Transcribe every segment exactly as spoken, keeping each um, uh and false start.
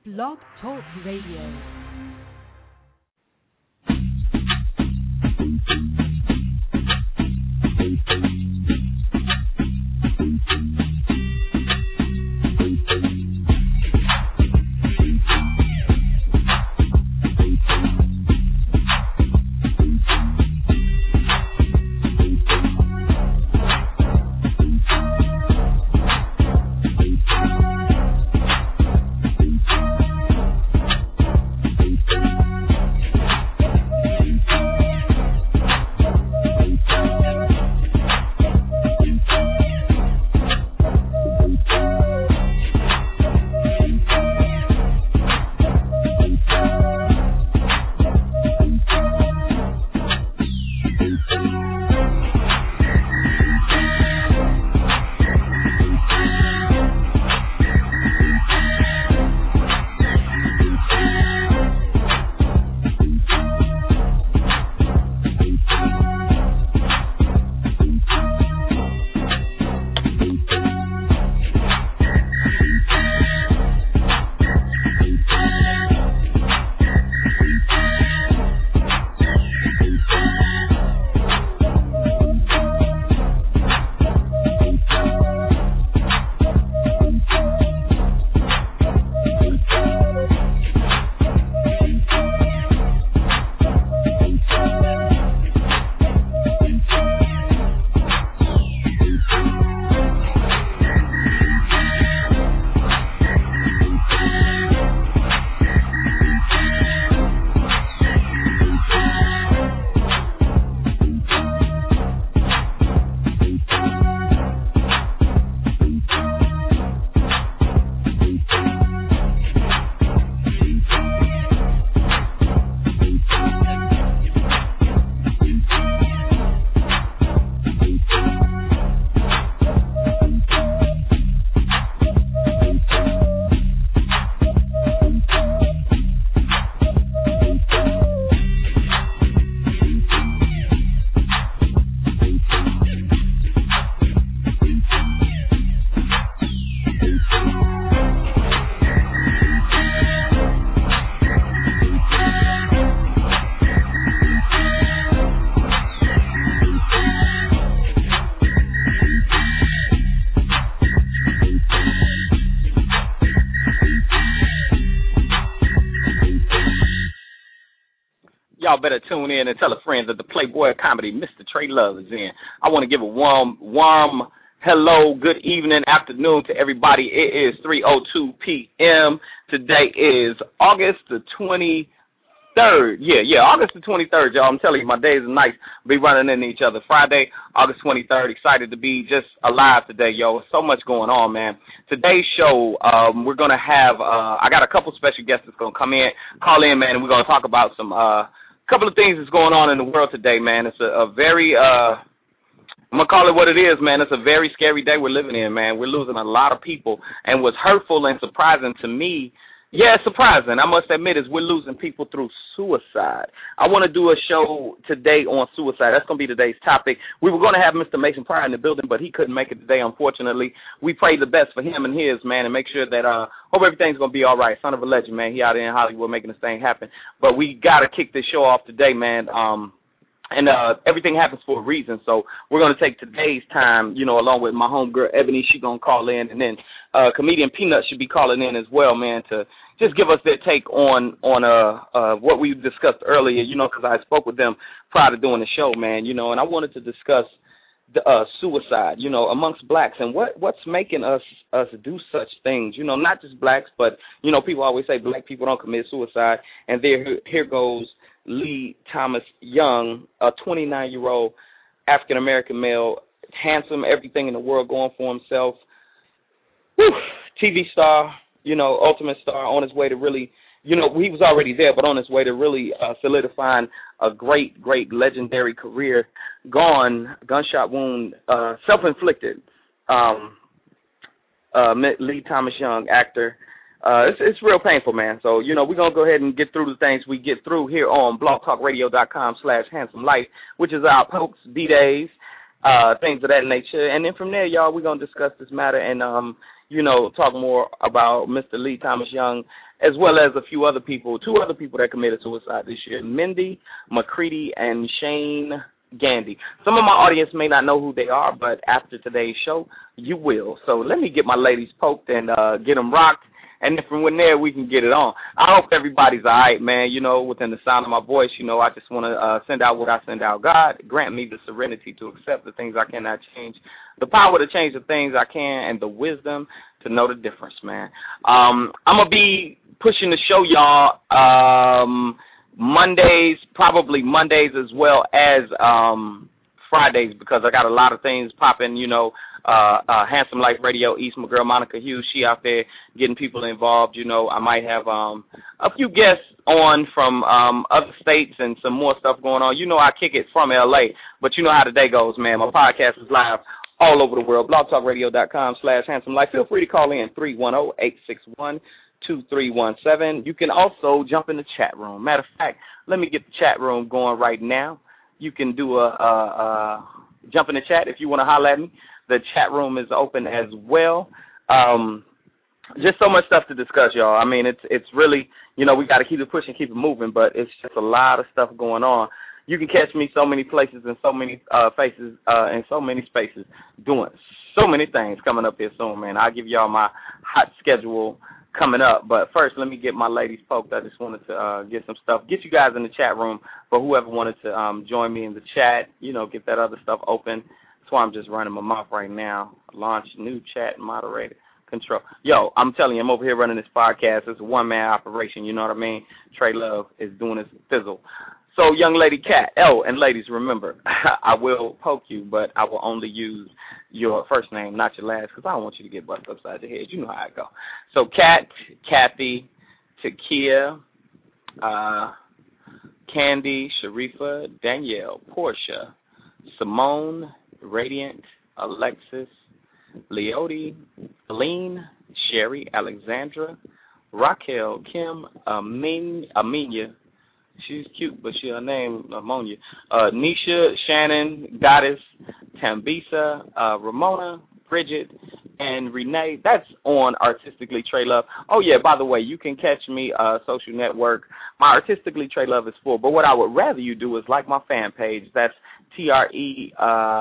Blog Talk Radio. Y'all better tune in and tell a friend that the Playboy of Comedy, Mister Trey Love, is in. I want to give a warm, warm hello, good evening, afternoon to everybody. It is three oh two p.m. Today is August the twenty-third. Yeah, yeah, August the twenty-third, y'all. I'm telling you, my days and nights be running into each other. Friday, August twenty-third. Excited to be just alive today, yo. So much going on, man. Today's show, um, we're going to have, uh, I got a couple special guests that's going to come in, call in, man, and we're going to talk about some, uh, couple of things that's going on in the world today, man. It's a, a very, uh, I'm going to call it what it is, man. It's a very scary day we're living in, man. We're losing a lot of people. And what's hurtful and surprising to me, yeah, it's surprising, I must admit, is we're losing people through suicide. I want to do a show today on suicide. That's going to be today's topic. We were going to have Mister Mason Pryor in the building, but he couldn't make it today, unfortunately. We pray the best for him and his, man, and make sure that, uh, hope everything's going to be all right. Son of a legend, man. He out there in Hollywood making this thing happen. But we got to kick this show off today, man. Um, And uh, everything happens for a reason, so we're going to take today's time, you know, along with my homegirl, Ebony. She's going to call in, and then uh, comedian Peanut should be calling in as well, man, to just give us their take on on uh, uh, what we discussed earlier, you know, because I spoke with them prior to doing the show, man, you know, and I wanted to discuss the, uh, suicide, you know, amongst blacks and what, what's making us us do such things, you know, not just blacks, but, you know, people always say black people don't commit suicide, and there here goes Lee Thomas Young, a twenty-nine-year-old African-American male, handsome, everything in the world, going for himself. Whew, T V star, you know, ultimate star, on his way to really, you know, he was already there, but on his way to really uh, solidifying a great, great, legendary career. Gone, gunshot wound, uh, self-inflicted. Um, uh, Lee Thomas Young, actor. Uh, it's, it's real painful, man. So, you know, we're going to go ahead and get through the things we get through here on blogtalkradio.com slash handsome life, which is our pokes, B-days, uh, things of that nature. And then from there, y'all, we're going to discuss this matter. And, um, you know, talk more about Mister Lee Thomas Young, as well as a few other people, two other people that committed suicide this year, Mindy McCready and Shane Gandy. Some of my audience may not know who they are, but after today's show, you will. So let me get my ladies poked and uh, get them rocked, and then from there we can get it on. I hope everybody's all right, man. You know, within the sound of my voice, you know, I just want to uh, send out what I send out. God, grant me the serenity to accept the things I cannot change, the power to change the things I can, and the wisdom to know the difference, man. Um, I'm going to be pushing the show, y'all, um, Mondays, probably Mondays as well as um, Fridays, because I got a lot of things popping, you know. Uh, uh, Handsome Life Radio East, my girl Monica Hughes, she out there getting people involved. You know, I might have um, a few guests on from um, other states and some more stuff going on. You know, I kick it from L A, but you know how the day goes, man. My podcast is live all over the world, blogtalkradio.com slash handsome life. Feel free to call in three one zero, eight six one, two three one seven. You can also jump in the chat room. Matter of fact, let me get the chat room going right now. You can do a, a, a jump in the chat if you want to holler at me. The chat room is open as well. Um, just so much stuff to discuss, y'all. I mean, it's it's really, you know, we got to keep it pushing, keep it moving, but it's just a lot of stuff going on. You can catch me so many places and so many uh, faces uh, and so many spaces doing so many things coming up here soon, man. I'll give y'all my hot schedule coming up. But first, let me get my ladies poked. I just wanted to uh, get some stuff, get you guys in the chat room, for whoever wanted to um, join me in the chat, you know, get that other stuff open. That's why I'm just running my mouth right now. Launch new chat moderator control. Yo, I'm telling you, I'm over here running this podcast. It's a one-man operation, you know what I mean? Trey Love is doing his fizzle. So, young lady Cat, oh, and ladies, remember, I will poke you, but I will only use your first name, not your last, because I don't want you to get busted upside your head. You know how I go. So, Cat, Kathy, Takia, uh, Candy, Sharifa, Danielle, Portia, Simone, Radiant, Alexis, Leotie, Lean, Sherry, Alexandra, Raquel, Kim, Amin, Aminia. She's cute, but she her name Ammonia. Uh, Nisha, Shannon, Goddess, Tambisa, uh, Ramona, Bridget, and Renee. That's on Artistically Trey Love. Oh, yeah, by the way, you can catch me uh, social network. My Artistically Trey Love is full, but what I would rather you do is like my fan page. That's T R E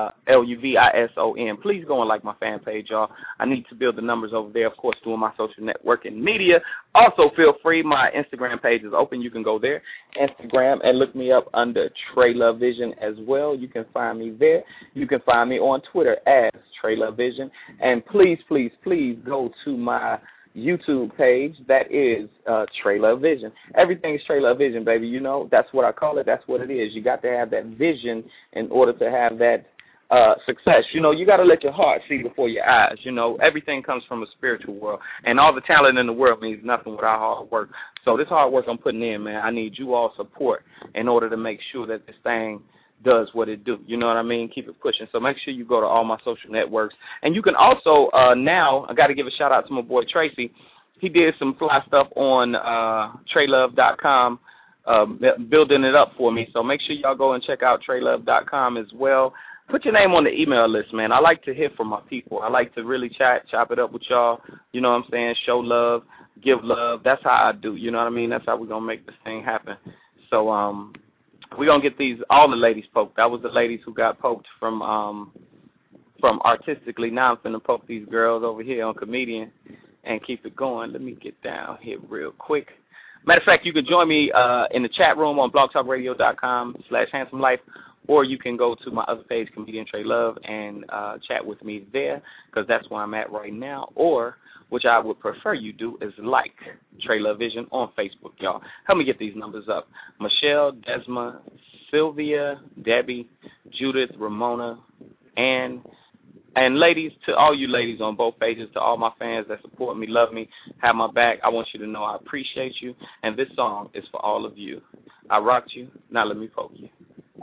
L U V I S O N. Please go and like my fan page, y'all. I need to build the numbers over there, of course, doing my social networking media. Also, feel free. My Instagram page is open. You can go there, Instagram, and look me up under Trey Love Vision as well. You can find me there. You can find me on Twitter as Trey Love Vision. And please, please, please go to my YouTube page. That is uh, Trey Love Vision. Everything is Trey Love Vision, baby. You know, that's what I call it. That's what it is. You got to have that vision in order to have that uh, success. You know, you got to let your heart see before your eyes. You know, everything comes from a spiritual world, and all the talent in the world means nothing without hard work. So this hard work I'm putting in, man, I need you all support in order to make sure that this thing does what it do. You know what I mean? Keep it pushing. So make sure you go to all my social networks. And you can also, uh, now, I got to give a shout-out to my boy Tracy. He did some fly stuff on uh, Trey Love dot com, uh, building it up for me. So make sure y'all go and check out Trey Love dot com as well. Put your name on the email list, man. I like to hear from my people. I like to really chat, chop it up with y'all. You know what I'm saying? Show love, give love. That's how I do. You know what I mean? That's how we're going to make this thing happen. So, um, we're going to get these, all the ladies poked. That was the ladies who got poked from um, from Artistically. Now I'm finna poke these girls over here on Comedian and keep it going. Let me get down here real quick. Matter of fact, you can join me uh, in the chat room on blogtalkradio.com slash handsome life, or you can go to my other page, Comedian Trey Love, and uh, chat with me there, because that's where I'm at right now. Or, which I would prefer you do, is like Trey Love Vision on Facebook, y'all. Help me get these numbers up. Michelle, Desma, Sylvia, Debbie, Judith, Ramona, and and ladies, to all you ladies on both pages, to all my fans that support me, love me, have my back, I want you to know I appreciate you, and this song is for all of you. I rocked you, now let me poke you.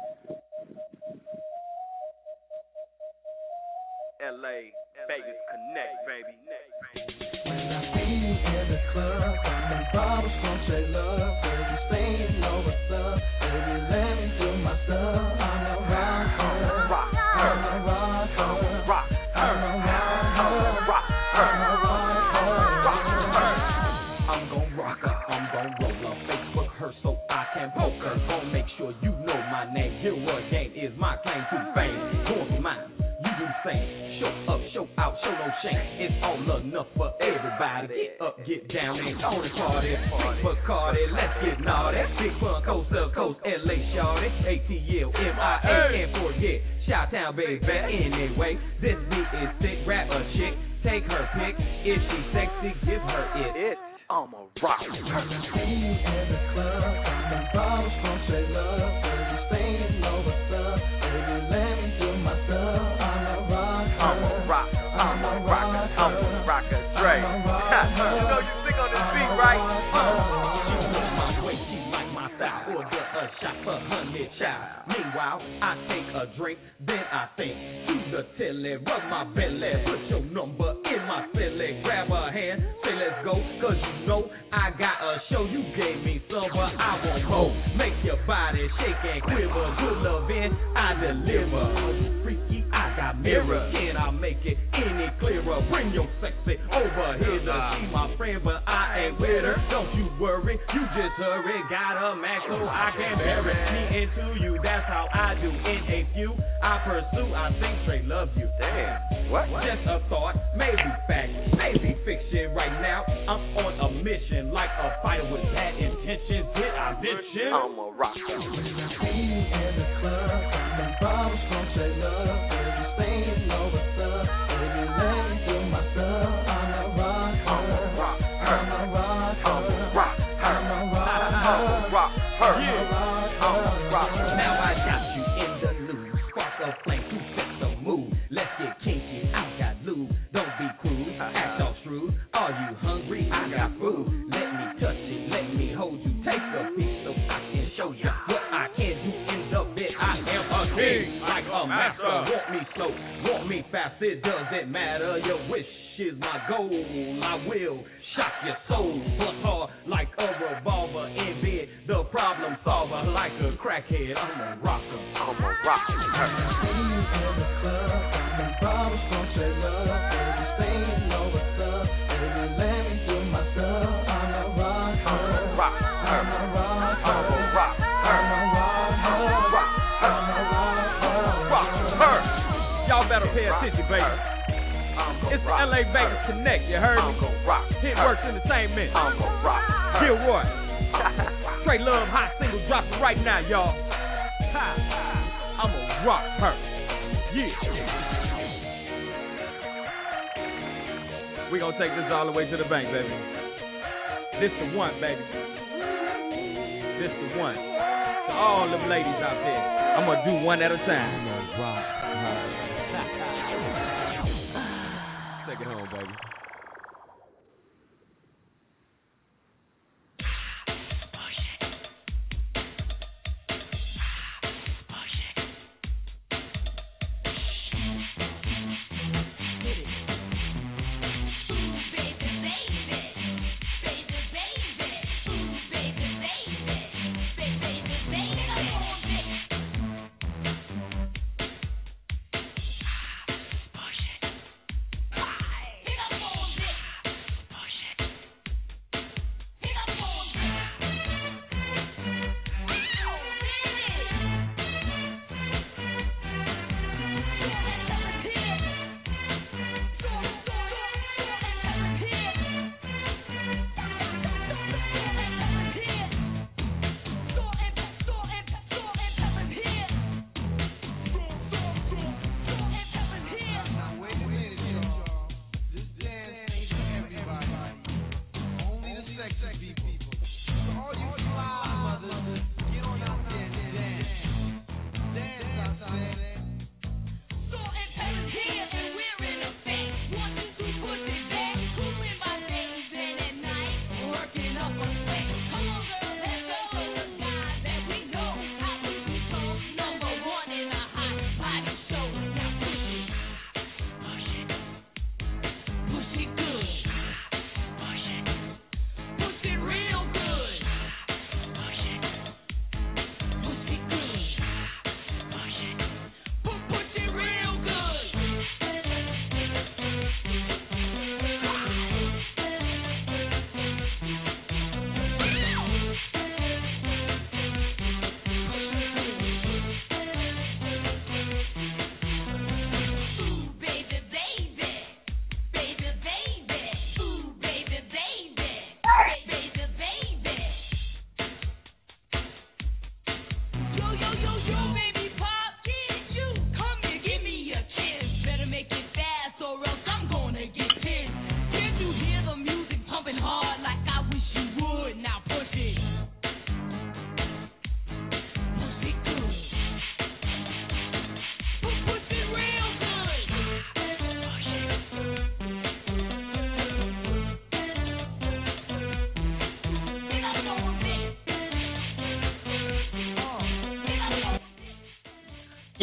L A, Vegas Connect, baby. When I see you in the club, I'm bottles from Trey Love. Baby, you say you know what's up. Baby, let me do my stuff. I'm a rocker, I'm a rocker, I'm a rocker, I'm a rocker. rocker. I'm gon' roll her, Facebook her so I can poke her. Gon' make sure you know my name. Here what game is my claim to fame. Going for mine, you do the same. Show up, show out, show no shame. It's all enough for everybody. Get up, get down, and on the party. Drink Bacardi, let's get naughty. Big fun, coast to coast, L A shawty. A T L, M I A, can't forget. Chi-Town, baby, anyway. This beat is sick, rap a chick. Take her pick. If she sexy, give her it. It, I'm a rock. See you in the club, the bottles from straight love. Baby, staying over stuff. Baby, let me do my stuff. I'm a rocker. I'm a rock. I'm a rocker. I'm a rocker. Dre. You know you sick on this beat, right? She want my way, she like my style. Order a shot for honey child. Meanwhile, I take a drink, then I think to the telly, rub my belly, put your number in my silly, grab her hand, say let's go, cause you know I got a show. You gave me some, but I want more. Make your body shake and quiver. Good loving, I deliver. Freaky, I got mirror. Can I make it any clearer? Bring your sexy over here. She my friend, but I ain't with her. Don't you worry, you just hurry. Got a max so I can bury me into you. That's how I do. In a few, I pursue. I think straight love you. Damn. What? Just a thought, maybe fact, maybe fiction. Right now, I'm on a mission, like a fighter with bad intentions. Did I mention? I'm a rock. See you in the club, the bottles from straight love. Baby, staying over stuff. Baby, let me do my stuff. I'm a rock. I'm a rock. I'm a rock. I'm a rock. I'm a rock. I'm a rock. I'm Yeah. a rock. I'm a rock. Now I got you in the loop. Spark a flame to set the mood. Let's get kinky. I got lube. Don't be crude. Act all shrewd. Are you hungry? I got food. Let me touch it. Let me hold you. Take a piece so I can show you what I can do in the bed. I am a king, like a master. Want me slow, want me fast. It doesn't matter. Your wish is my goal. I will shock your soul. Bust hard like a revolver in bed. The problem solver like a crackhead. I'm a rocker. I'm a rock. See you in the club, the bottles from straight love. Baby, staying over stuff. Baby, let me do my stuff. I'm a rock. I'm a rock. I'm a rock. I'm a rock. I'm a rock. I'm a rock. I'm a rock. Rock her. Y'all better pay attention, baby. It's the L A Vegas Connect, you heard I'm me? gon' rock. Hit her. Works Entertainment. I'm gon' rock. her. Gilroy. Trey Love hot single dropping right now, y'all. Ha. I'ma rock her. Yeah. We gonna take this all the way to the bank, baby. This the one, baby. This the one. To all them ladies out there, I'm gonna do one at a time. I'm gonna rock her. Take it home, baby. Come on.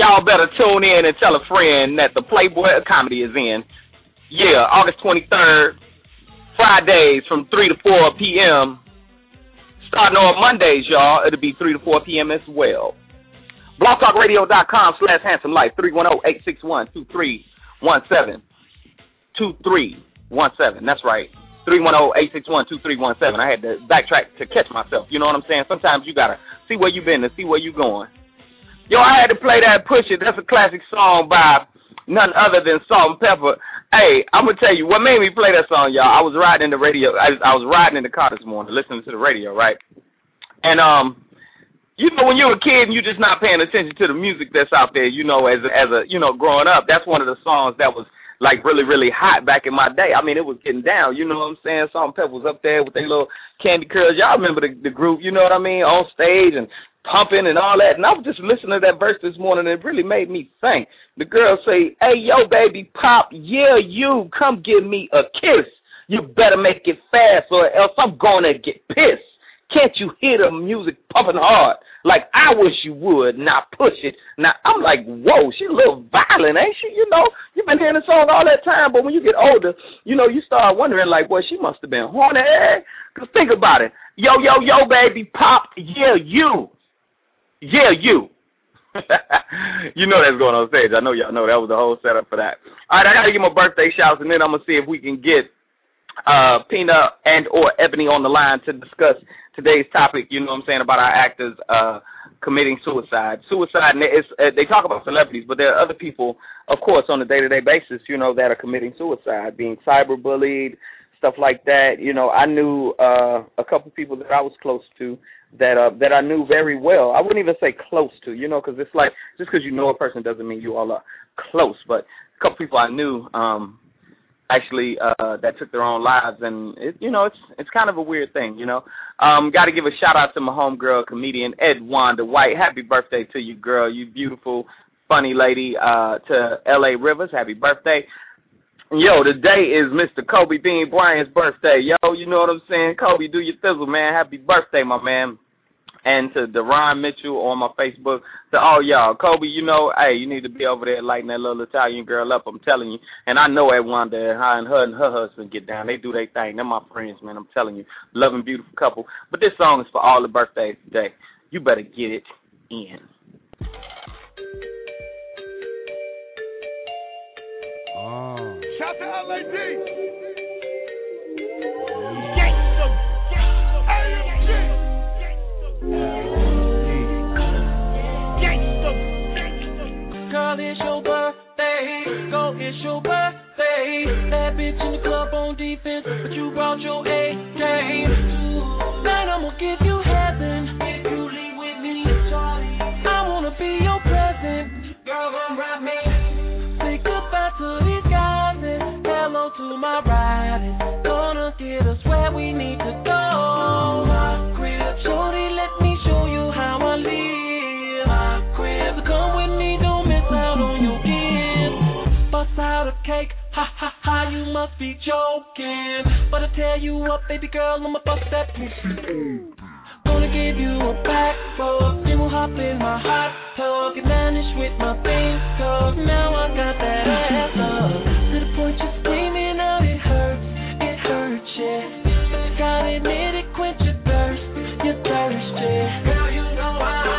y'all better tune in and tell a friend that the Playboy of Comedy is in. Yeah, August twenty-third, Fridays from three to four p.m. Starting on Mondays, y'all, it'll be three to four p.m. as well. blogtalkradio.com slash handsome life, three one zero, eight six one, two three one seven. two three one seven, that's right. three one zero, eight six one, two three one seven. I had to backtrack to catch myself. You know what I'm saying? Sometimes you got to see where you been and see where you going. Yo, I had to play that Push It. That's a classic song by none other than Salt and Pepper. Hey, I'm going to tell you, what made me play that song, y'all, I was riding in the radio. I, I was riding in the car this morning listening to the radio, right? And, um, you know, when you're a kid and you're just not paying attention to the music that's out there, you know, as a, as a, you know, growing up, that's one of the songs that was, like, really, really hot back in my day. I mean, it was getting down, you know what I'm saying? Salt and Pepper was up there with their little candy curls. Y'all remember the, the group, you know what I mean, on stage and pumping and all that. And I was just listening to that verse this morning, and it really made me think. The girl say, hey, yo, baby, pop, yeah, you, come give me a kiss. You better make it fast or else I'm going to get pissed. Can't you hear the music pumping hard? Like I wish you would. Now push it. Now I'm like, whoa, she a little violent, ain't she? You know, you've been hearing the song all that time, but when you get older, you know, you start wondering, like, boy, she must have been horny. Because think about it. Yo, yo, yo, baby, pop, yeah, you. Yeah, you. You know that's going on stage. I know y'all know that was the whole setup for that. All right, I got to get my birthday shouts, and then I'm going to see if we can get uh, Peanut and or Ebony on the line to discuss today's topic, you know what I'm saying, about our actors uh, committing suicide. Suicide, and it's, uh, they talk about celebrities, but there are other people, of course, on a day-to-day basis, you know, that are committing suicide, being cyberbullied, stuff like that. You know, I knew uh, a couple people that I was close to that uh, that I knew very well. I wouldn't even say close to, you know, because it's like just because you know a person doesn't mean you all are close. But a couple people I knew um, actually uh, that took their own lives, and it, you know, it's it's kind of a weird thing, you know. Um, got to give a shout out to my homegirl, comedian Ed Wanda White. Happy birthday to you, girl. You beautiful, funny lady. Uh, to L A Rivers, happy birthday. Yo, today is Mister Kobe Bean Bryant's birthday. Yo, you know what I'm saying? Kobe, do your thizzle, man. Happy birthday, my man. And to Deron Mitchell on my Facebook, to all y'all. Kobe, you know, hey, you need to be over there lighting that little Italian girl up, I'm telling you. And I know at Wanda and her and her and her husband get down. They do their thing. They're my friends, man, I'm telling you. Loving, beautiful couple. But this song is for all the birthdays today. You better get it in. Oh. Shout to L A D. Gangsta. A M G. Gangsta. Girl, it's your birthday. Go, it's your birthday. That bitch in the club on defense, but you brought your A game. Tonight I'm gonna give you heaven if you leave with me, Charlie. I wanna be your present. Girl, come ride me. Say goodbye to these guys and hello to my riding. Gonna get us where we need to go. My crib, shorty, let me show you how I live. My crib, so come with me, don't miss out on your gift. Bust out a cake, ha ha ha, you must be joking. But I tell you what, baby girl, I'ma bust that pussy. Gonna give you a back rub, then we'll hop in my hot tub, get vanish with my things, cause now I got that ass up. To the point you're screaming out, it hurts, it hurts, yeah. But you gotta admit it, quench your thirst, your thirst, yeah. Girl, you know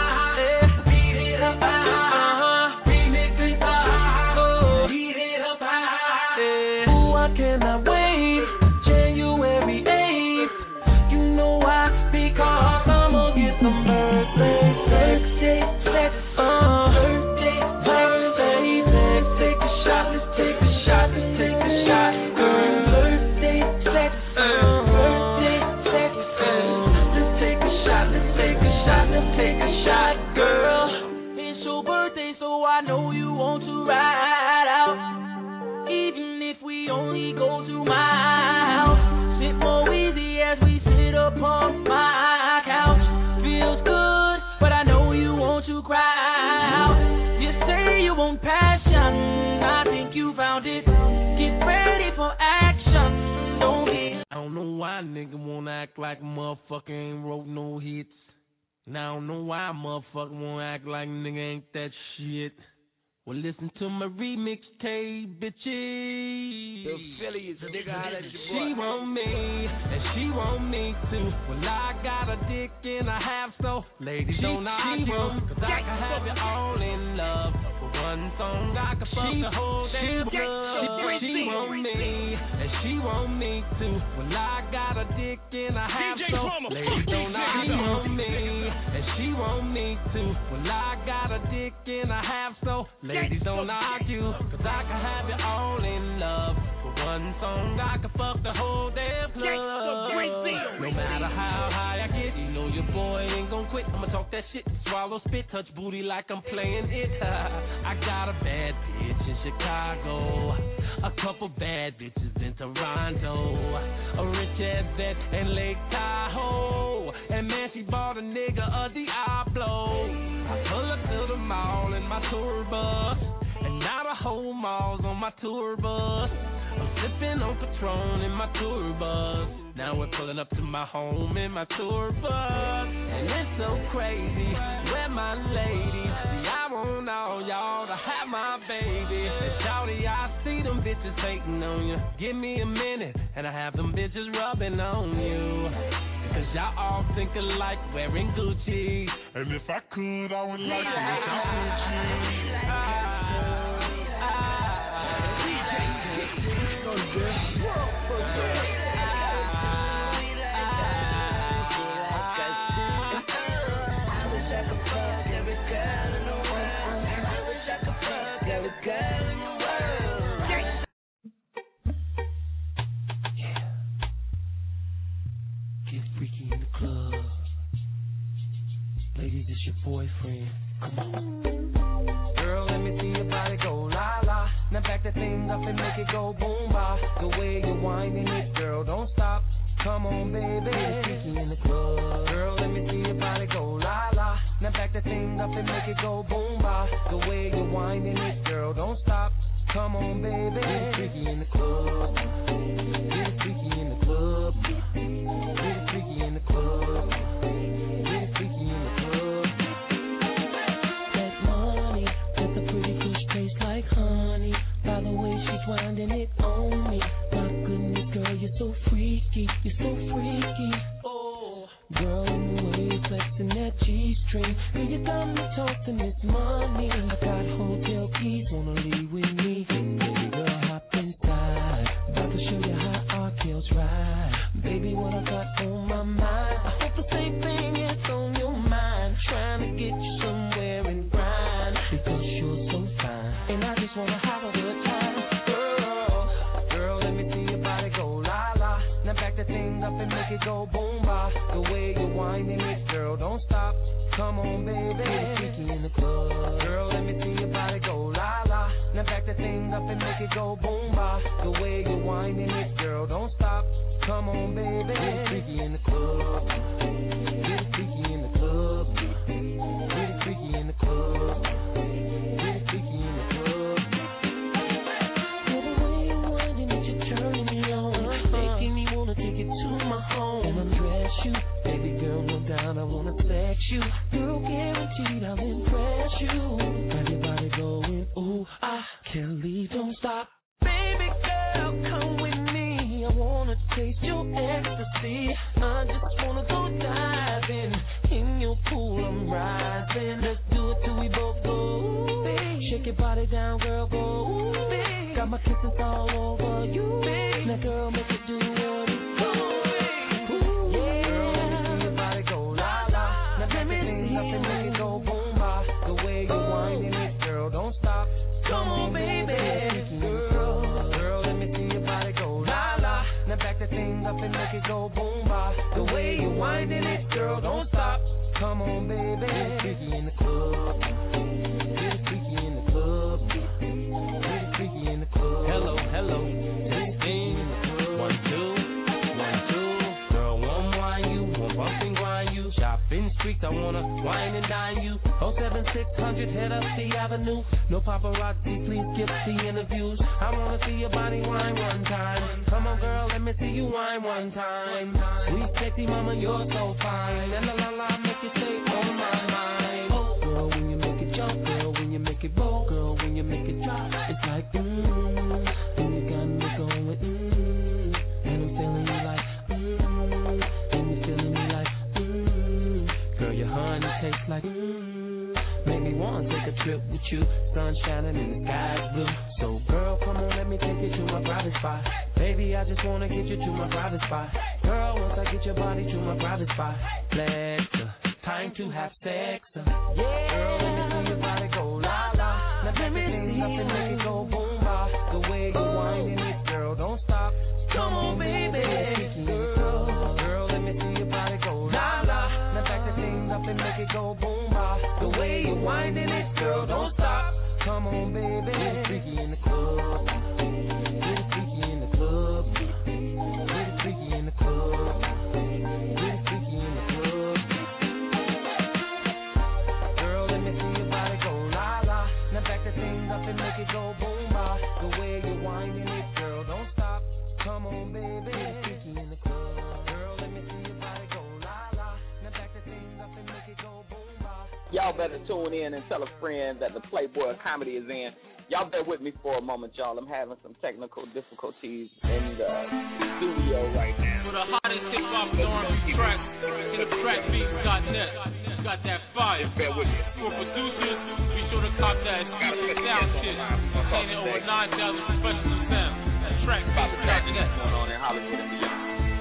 I beat it up high, remix it high, oh, beat it up high, yeah. Ooh, I cannot wait, January eighth, you know why, because some birthday sex, sex, uh, birthday, birthday sex. Take a shot, let's take a shot, let's take a shot, girl. Birthday sex, uh, birthday sex, let's take a shot, let's take a shot, let's take a shot, girl. It's your birthday, so I know you want to ride out, even if we only go to my house. Sit more easy as we sit upon my couch. Feels good, but I know you want to cry out. You say you want passion, I think you found it. Get ready for action, don't get. I don't know why nigga wanna act like a motherfucker ain't wrote no hits. Now I don't know why a motherfucker wanna act like nigga ain't that shit. Well, listen to my remix tape, bitches. The Philly is a nigga, holla at your boy. She want me, and she want me too. Well, I got a dick and a half, so ladies she, don't argue, cause I can have it all in love. For one song, I can fuck the whole damn club. She want me, and she want me too. Well, I got a dick and a half, so ladies don't argue. She want me, and she want me too. Well, I got a dick and a half, so ladies don't argue, cause I can have it all in love. For one song, I can fuck the whole damn club. No matter how high I get, you know your boy ain't gon' quit. I'ma talk that shit, swallow spit, touch booty like I'm playing it. I got a bad bitch in Chicago, a couple bad bitches in Toronto, a rich ass vet in Lake Tahoe, and man, she bought a nigga a Diablo. I pull up to the mall in my tour bus, and now the whole mall's on my tour bus. I'm sipping on Patron in my tour bus. Now we're pulling up to my home in my tour bus, and it's so crazy. Where my lady? See, I want all y'all to have my baby. And shawty, I see them bitches hating on you. Give me a minute, and I have them bitches rubbing on you. Cause y'all all think alike wearing Gucci. And if I could, I would like to look out Gucci. Ah, ah, boyfriend, come on. Girl, let me see your body go la la. Now back that thing up and make it go boom ba. The way you're winding it, girl, don't stop. Come on, baby. Get freaky in the club. Girl, let me see your body go la la. Now back that thing up and make it go boom ba. The way you're winding it, girl, don't stop. Come on, baby. Get freaky in the club. Get freaky in the club. Get freaky in the club. Get freaky in the club. That money, with the pretty fish taste like honey. By the way she's winding it on me. My goodness, girl, you're so freaky. You're so freaky. Oh, girl, in the way you're flexing that G-string. Girl, you got me talking this money. I got hotel keys, wanna leave with me. Baby girl, hop inside. About to show you how our girls ride. Baby, what I got on my mind. I hope the same thing is on your mind. Trying to get you somewhere and grind. Because you're so fine. And I just wanna have a good time. Girl, girl, let me see your body go la la. Now back the thing up and make it go boom ba. The way you're winding it, girl, don't stop. Come on, baby. Get freaky in the club. Girl, let me see your body go la la. Now back the thing up and make it go boom ba. The way you're winding it, girl, don't stop. Come on, baby. Get freaky in the club. Get freaky in the club. Get freaky in the club. Get freaky in the club. Girl, the way you're winding it, you're turning me on. Making me wanna take it to my home and undress you. Baby girl, no doubt I wanna sex you. Girl, guaranteed I'll impress you. Got your body going, ooh, I can't leave, don't stop. Baby girl, come with me. I wanna taste your ecstasy. I just wanna go diving in your pool. I'm rising. Let's do it till we both go. Baby, shake your body down, girl, go. Baby, got my kisses all over you. Baby, now girl, make it do what it do. Yeah, girl, let me see your body go la la. Now let me things up and make it go boom ba. The way you're winding it, girl, don't stop. Come on, baby, girl, girl, let me see your body go la la. Now back the thing up and make it go boom ba. The way you're winding it, girl, don't stop. Come on, baby, get freaky in the club. Get freaky in the club. Get freaky in the club. Hello, hello, testing. One, two, one, two. Girl, one wine you, one bump and grind you. Shopping streets, I wanna wine and dine you. oh seven six hundred, head up the avenue. No paparazzi, please skip the interviews. I wanna see your body wine one time. Come on, girl, let me see you wine one time. We sexy, mama, you're so fine. And la la la, make you say, oh my mind. Oh, girl, when you make it jump, girl, when you make it roll, girl, when you like, mmm, made me wanna take a trip with you. Sun shining and the sky's blue. So girl, come on, let me take you to my private spot. Baby, I just wanna get you to my private spot. Girl, once I get your body to my private spot, let's uh, time to have sex. Uh, yeah, girl, let me see your body go la la. Now let me see up and make it go boom ba. The way you're winding it, girl, don't stop. Come on, baby, girl, girl, let me see your body go la la. Now back the things up and make it go boom ba. The way you're winding it, girl, don't stop. Come on, baby, get it freaky in the club. Get it freaky in the club. Get it freaky in the club. Get it freaky in the club. Girl, let me see your body go la la. Now back the things up and make it go boom ba. The way you're winding it, girl, don't stop. Come on, baby, get it freaky in the club. Girl, let me see your body go la la. Now back the things up and make it go boom ba. Y'all better tune in and tell a friend that the Playboy Comedy is in. Y'all bear with me for a moment, y'all. I'm having some technical difficulties in the studio right now. For the hottest hip-hop and R and B track, in the crackbeats dot net. Got that fire. Bear with me. For producers, be sure to cop that sound shit. Containing over nine thousand professional sound. That track About the track net. going on in Hollywood and beyond.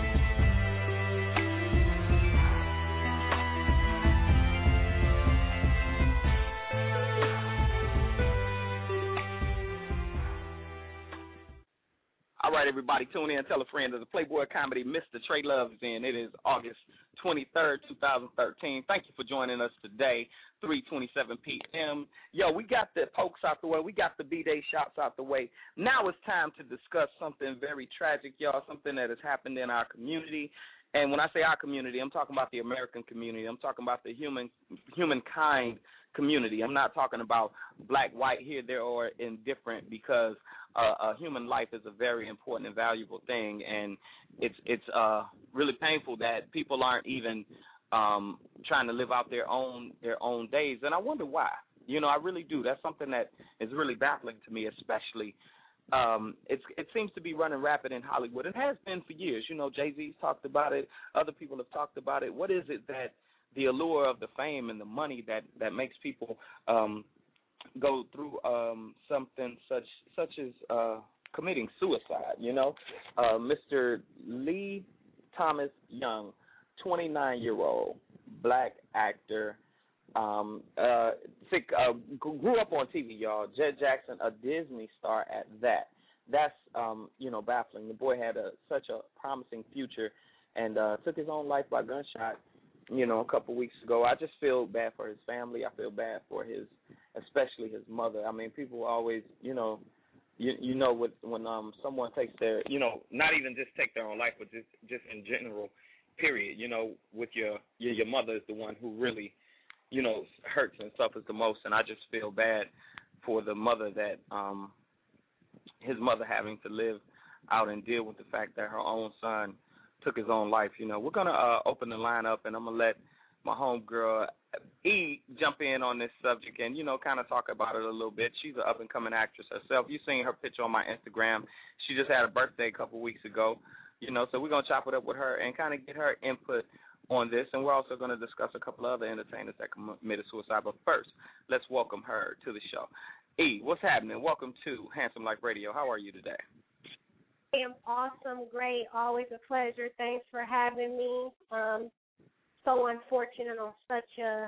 All right, everybody, tune in and tell a friend that the Playboy Comedy Mister Trey Love is in. It is August twenty-third, twenty thirteen. Thank you for joining us today, three twenty-seven p.m. Yo, we got the pokes out the way. We got the B-Day shots out the way. Now it's time to discuss something very tragic, y'all, something that has happened in our community. And when I say our community, I'm talking about the American community. I'm talking about the human humankind community. I'm not talking about black, white, here, there, or indifferent, because uh, a human life is a very important and valuable thing, and it's it's uh, really painful that people aren't even um, trying to live out their own their own days, and I wonder why. You know, I really do. That's something that is really baffling to me, especially. Um, it's, it seems to be running rapid in Hollywood. It has been for years. You know, Jay-Z's talked about it. Other people have talked about it. What is it that the allure of the fame and the money that, that makes people um, go through um, something such such as uh, committing suicide, you know? Uh, Mister Lee Thomas Young, twenty-nine-year-old black actor, um, uh, sick, uh, grew up on T V, y'all. Jed Jackson, a Disney star at that. That's, um, you know, baffling. The boy had a, such a promising future and uh, took his own life by gunshot, you know, a couple weeks ago. I just feel bad for his family. I feel bad for his, especially his mother. I mean, people always, you know, you you know, with, when um someone takes their, you know, not even just take their own life, but just just in general, period. You know, with your your, your mother is the one who really, you know, hurts and suffers the most, and I just feel bad for the mother that um his mother having to live out and deal with the fact that her own son took his own life. You know, we're gonna uh, open the line up, and I'm gonna let my homegirl E jump in on this subject and, you know, kind of talk about it a little bit. She's an up and coming actress herself. You've seen her picture on my Instagram. She just had a birthday a couple weeks ago. You know, so we're gonna chop it up with her and kind of get her input on this, and we're also going to discuss a couple of other entertainers that committed suicide. But first, let's welcome her to the show. E, what's happening? Welcome to Handsome Life Radio. How are you today? I am awesome, great, always a pleasure. Thanks for having me. Um, so unfortunate on such a,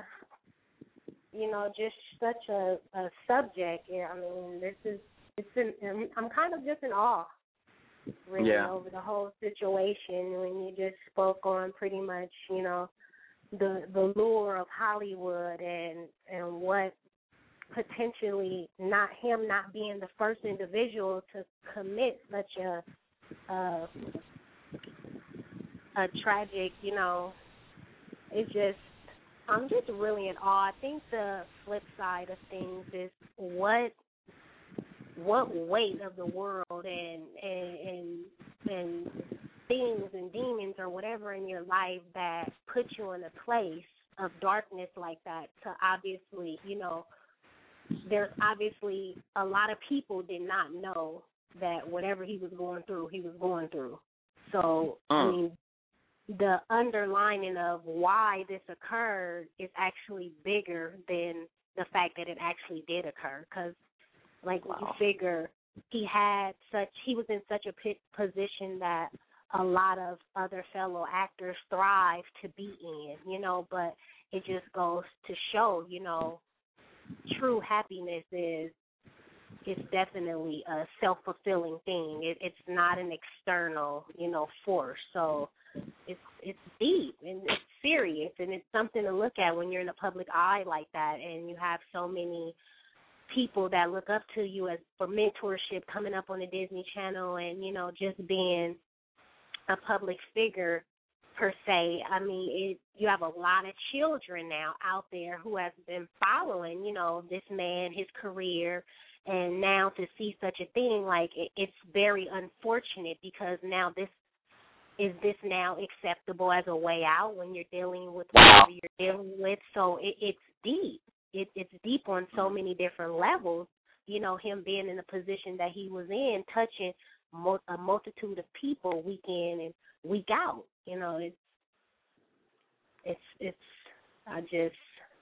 you know, just such a, a subject. Yeah, I mean, this is, it's an, I'm kind of just in awe, really, yeah. over the whole situation when you just spoke on pretty much, you know, the the lure of Hollywood and and what potentially not him not being the first individual to commit such a a, a tragic, you know, it's just, I'm just really in awe. I think the flip side of things is what what weight of the world and and and, and things and demons or whatever in your life that put you in a place of darkness like that to obviously, you know, there's obviously a lot of people did not know that whatever he was going through, he was going through. So, mm. I mean, the underlining of why this occurred is actually bigger than the fact that it actually did occur. Because, like, wow. you figure he had such, he was in such a p- position that a lot of other fellow actors thrive to be in, you know, but it just goes to show, you know, true happiness is it's definitely a self-fulfilling thing. It, it's not an external, you know, force. So it's it's deep and it's serious, and it's something to look at when you're in the public eye like that, and you have so many people that look up to you as for mentorship coming up on the Disney Channel, and, you know, just being a public figure per se. I mean, it, you have a lot of children now out there who have been following, you know, this man, his career, and now to see such a thing, like, it, it's very unfortunate because now this, is this now acceptable as a way out when you're dealing with whatever you're dealing with? So it, it's deep. It, it's deep on so many different levels, you know, him being in the position that he was in, touching mo- a multitude of people week in and week out. You know, it's, it's, it's, I just,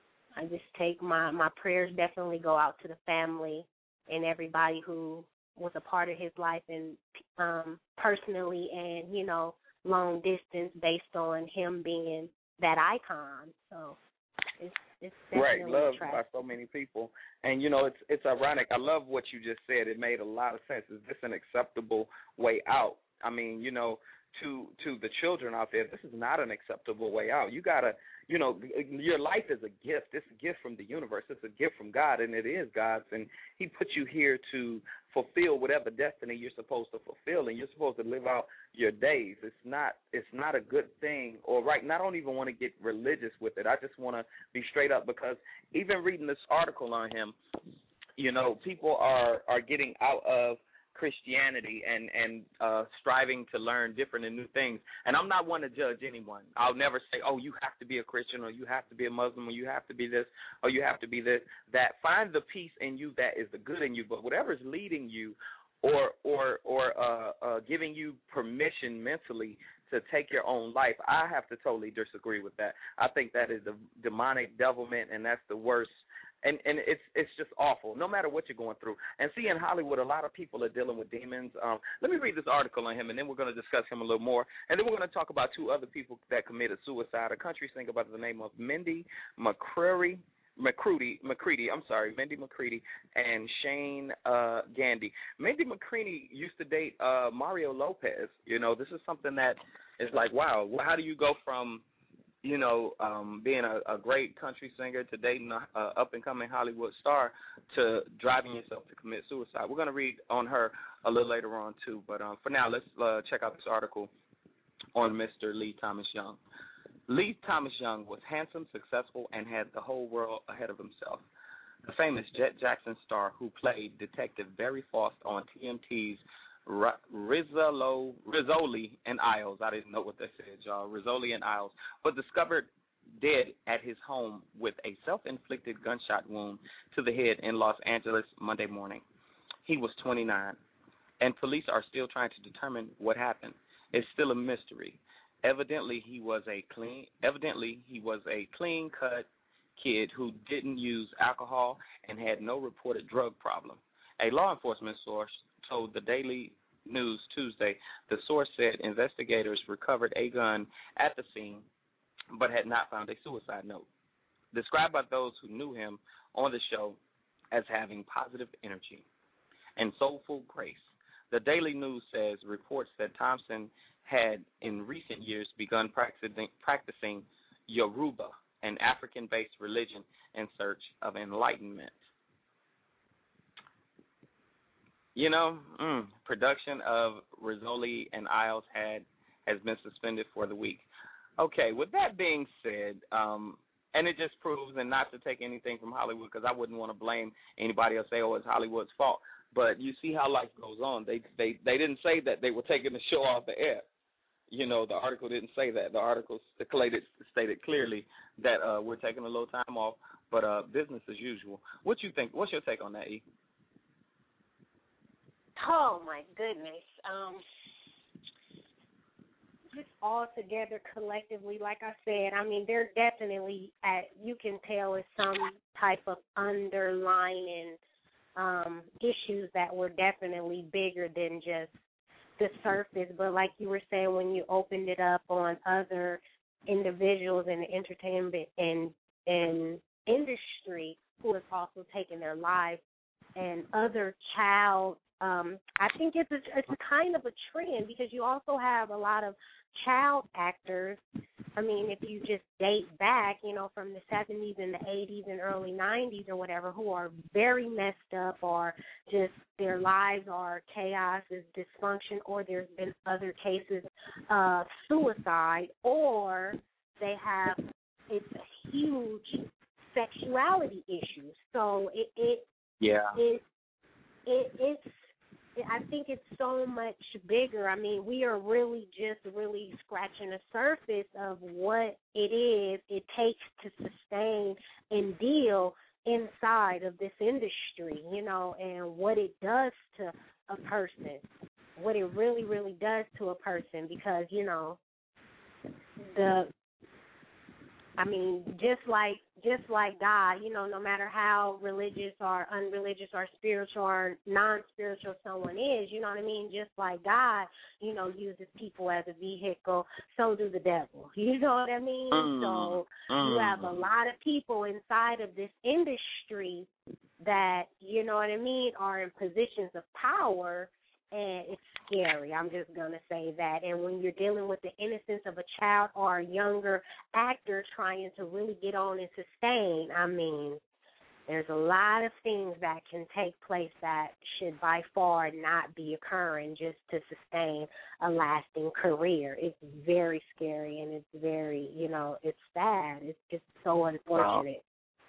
I just take my, my prayers definitely go out to the family and everybody who was a part of his life and um, personally and, you know, long distance based on him being that icon. So it's, it's right, loved tragic. by so many people. And, you know, it's it's ironic. I love what you just said. It made a lot of sense. Is this an acceptable way out? I mean, you know, to to the children out there, this is not an acceptable way out. You got to, you know, your life is a gift. It's a gift from the universe. It's a gift from God, and it is God's. And he put you here to fulfill whatever destiny you're supposed to fulfill, and you're supposed to live out your days. It's not it's not a good thing, or right, and I don't even want to get religious with it. I just want to be straight up, because even reading this article on him, you know, people are, are getting out of Christianity and, and uh, striving to learn different and new things. And I'm not one to judge anyone. I'll never say, oh, you have to be a Christian, or you have to be a Muslim, or you have to be this, or you have to be this, that. Find the peace in you that is the good in you. But whatever is leading you or or or uh, uh, giving you permission mentally to take your own life, I have to totally disagree with that. I think that is the demonic devilment, and that's the worst. And and it's it's just awful, no matter what you're going through. And see, in Hollywood, a lot of people are dealing with demons. Um, let me read this article on him, and then we're going to discuss him a little more. And then we're going to talk about two other people that committed suicide. A country singer by the name of Mindy McCreary. McCready, McCready, I'm sorry, Mindy McCready and Shane uh, Gandy. Mindy McCready used to date uh, Mario Lopez. You know, this is something that is like, wow, how do you go from, you know, um, being a, a great country singer to dating an up-and-coming Hollywood star to driving yourself to commit suicide? We're going to read on her a little later on, too. But um, for now, let's uh, check out this article on Mister Lee Thomas Young. Lee Thomas Young was handsome, successful, and had the whole world ahead of himself. The famous Jet Jackson star who played Detective Barry Faust on T M T's Rizzolo, Rizzoli and Isles. I didn't know what that said, y'all. Rizzoli and Isles. Was discovered dead at his home with a self-inflicted gunshot wound to the head in Los Angeles Monday morning. He was twenty-nine, and police are still trying to determine what happened. It's still a mystery. Evidently, he was a clean. Evidently, he was a clean-cut kid who didn't use alcohol and had no reported drug problem. A law enforcement source told the Daily News Tuesday the source said investigators recovered a gun at the scene but had not found a suicide note. Described by those who knew him on the show as having positive energy and soulful grace, the Daily News says reports that Thompson had in recent years begun practicing, practicing Yoruba, an African-based religion, in search of enlightenment. You know, mm, production of Rizzoli and Isles had has been suspended for the week. Okay, with that being said, um, and it just proves, and not to take anything from Hollywood, because I wouldn't want to blame anybody or say, oh, it's Hollywood's fault. But you see how life goes on. They they they didn't say that they were taking the show off the air. You know, the article didn't say that. The article stated, stated clearly that uh, we're taking a little time off, but uh, business as usual. What you think? What's your take on that, E? Oh, my goodness. Um, just all together collectively, like I said, I mean, they're definitely at, you can tell it's some type of underlying um, issues that were definitely bigger than just the surface. But like you were saying, when you opened it up on other individuals in the entertainment and, and industry who have also taken their lives, and other child, um, I think it's a, it's a kind of a trend because you also have a lot of child actors. I mean, if you just date back, you know, from the seventies and the eighties and early nineties or whatever, who are very messed up, or just their lives are chaos, is dysfunction, or there's been other cases of suicide, or they have, it's a huge sexuality issues. So it, it yeah, it, it it's I think it's so much bigger. I mean, we are really just really scratching the surface of what it is it takes to sustain and deal inside of this industry, you know, and what it does to a person, what it really, really does to a person, because, you know, the I mean, just like just like God, you know, no matter how religious or unreligious or spiritual or non-spiritual someone is, you know what I mean? Just like God, you know, uses people as a vehicle, so do the devil. You know what I mean? Mm. So mm. you have a lot of people inside of this industry that, you know what I mean, are in positions of power. And it's scary. I'm just going to say that. And when you're dealing with the innocence of a child or a younger actor trying to really get on and sustain, I mean, there's a lot of things that can take place that should by far not be occurring just to sustain a lasting career. It's very scary, and it's very, you know, it's sad. It's just so unfortunate.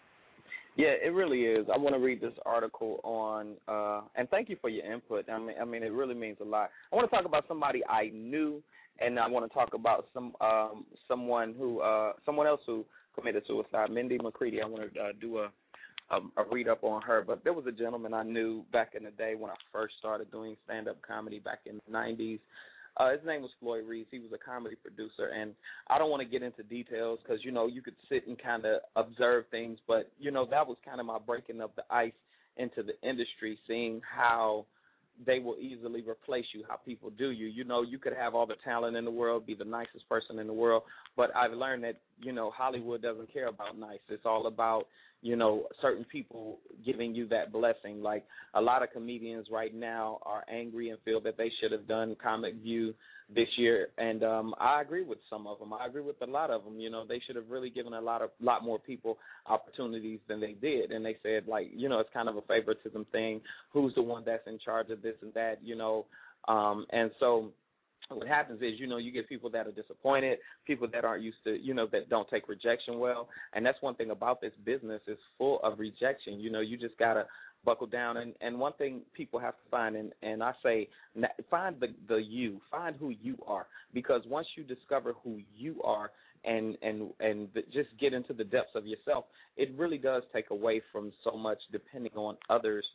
Yeah, it really is. I want to read this article on, uh, and thank you for your input. I mean, I mean, it really means a lot. I want to talk about somebody I knew, and I want to talk about some um, someone who, uh, someone else who committed suicide, Mindy McCready. I want to uh, do a, a a read up on her. But there was a gentleman I knew back in the day when I first started doing stand up comedy back in the nineties. Uh, his name was Floyd Reeves. He was a comedy producer, and I don't want to get into details because, you know, you could sit and kind of observe things, but, you know, that was kind of my breaking of the ice into the industry, seeing how they will easily replace you, how people do you. You know, you could have all the talent in the world, be the nicest person in the world, but I've learned that, you know, Hollywood doesn't care about nice. It's all about, you know, certain people giving you that blessing. Like a lot of comedians right now are angry and feel that they should have done Comic View this year, and um, I agree with some of them. I agree with a lot of them. You know, they should have really given a lot of lot more people opportunities than they did. And they said, like, you know, it's kind of a favoritism thing. Who's the one that's in charge of this and that? You know, um, and so. What happens is, you know, you get people that are disappointed, people that aren't used to, you know, that don't take rejection well. And that's one thing about this business, is full of rejection. You know, you just got to buckle down. And, and one thing people have to find, and, and I say, find the, the you, find who you are. Because once you discover who you are and, and, and just get into the depths of yourself, it really does take away from so much depending on others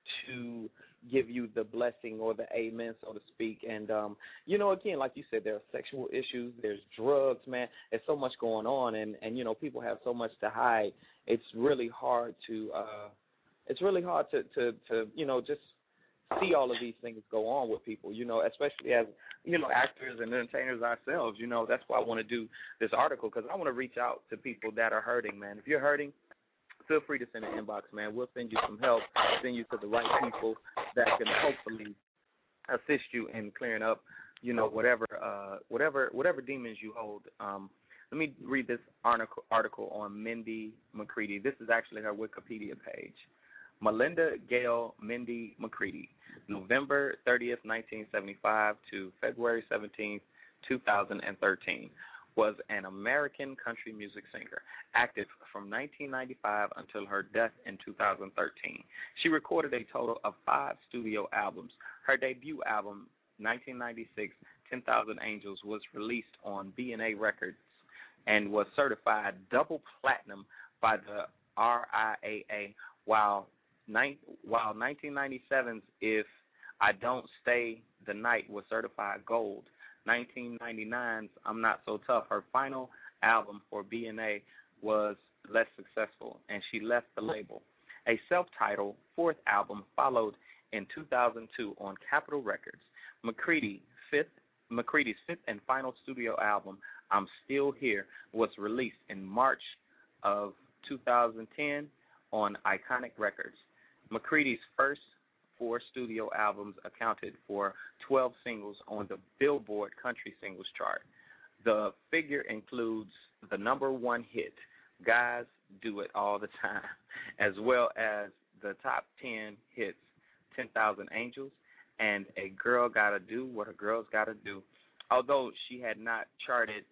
to give you the blessing or the amen, so to speak. And, um, you know, again, like you said, there are sexual issues, there's drugs, man. There's so much going on, and, and you know, people have so much to hide. It's really hard to, uh, it's really hard to, to, to, you know, just see all of these things go on with people, you know, especially as, you know, actors and entertainers ourselves. You know, that's why I want to do this article, because I want to reach out to people that are hurting, man. If you're hurting, feel free to send an inbox, man. We'll send you some help, send you to the right people that can hopefully assist you in clearing up, you know, whatever uh, whatever whatever demons you hold. Um, let me read this article, article on Mindy McCready. This is actually her Wikipedia page. Melinda Gail Mindy McCready, November thirtieth, nineteen seventy-five to February seventeenth, two thousand thirteen. Was an American country music singer, active from nineteen ninety-five until her death in two thousand thirteen. She recorded a total of five studio albums. Her debut album, nineteen ninety-six, ten thousand Angels, was released on B and A Records and was certified double platinum by the R I A A, while, ni- while nineteen ninety-seven's If I Don't Stay the Night was certified gold. nineteen ninety-nine's I'm Not So Tough. Her final album for B and A was less successful, and she left the label. A self-titled fourth album followed in two thousand two on Capitol Records. McCready fifth, McCready's fifth and final studio album, I'm Still Here, was released in March of two thousand ten on Iconic Records. McCready's first four studio albums accounted for twelve singles on the Billboard Country Singles Chart. The figure includes the number one hit, Guys Do It All the Time, as well as the top ten hits, ten thousand Angels, and A Girl Gotta Do What a Girl's Gotta Do. Although she had not charted